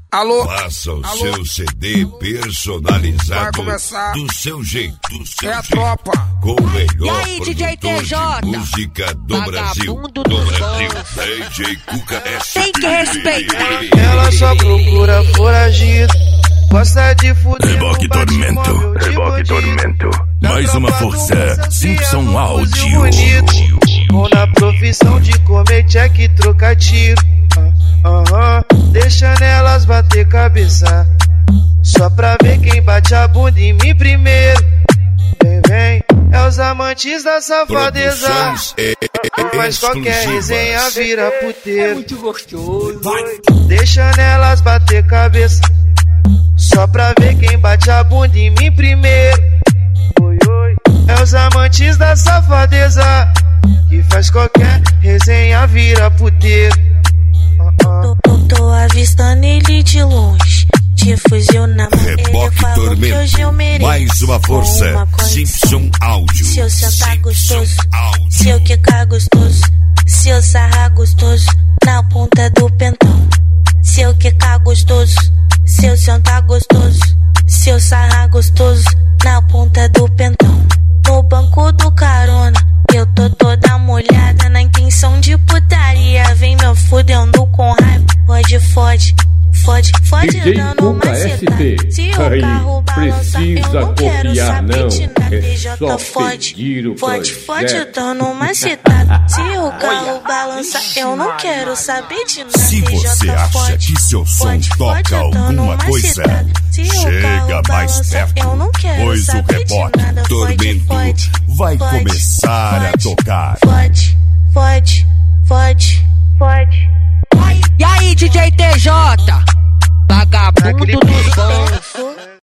Alô? Faça o seu CD personalizado do seu jeito, É a tropa. com o melhor E aí, DJ produtor TJ? de música do Brasil. Vagabundo dos DJ Cuca SP. Tem que respeitar. Ela só procura foragido, gosta de fuder. Reboque Tormento, Reboque Tormento. Mais uma força, Simpson Áudio. Ou na profissão de comer check e trocar tiro. Deixando elas bater cabeça, só pra ver quem bate a bunda em mim primeiro. Vem, vem, é os amantes da safadeza. Mas qualquer resenha vira puteiro. É muito gostoso. Deixando elas bater cabeça, só pra ver quem bate a bunda em mim primeiro. Oi, oi, é os amantes da safadeza, que faz qualquer resenha vira puteiro. Tô avistando ele de longe, de fuzil na mão. Reboque Tormento, mais uma força, Simpson Áudio. Se eu sentar gostoso, se eu quicar gostoso, se eu sarrar gostoso na ponta do pentão. Se eu quicar gostoso, se eu sentar gostoso, se eu sarrar gostoso na ponta do pentão. No banco do carona, eu tô toda molhada na intenção de putaria. Vem me fudendo com raiva, fode, fode, fode, fode DJ dando uma Cuca seta. SP. Se o Aí, carro balança, eu precisa não quero copiar, saber não. de nada. É DJ só fode, pedir o fode, fode projeto. dando uma setada. Se o carro balança, eu não quero saber de nada. Se você acha que seu som toca alguma coisa, chega mais perto, pois o Reboque Tormento vai começar a tocar. Fode, fode, fode, fode. E aí, DJ TJ? Vagabundo dos bons.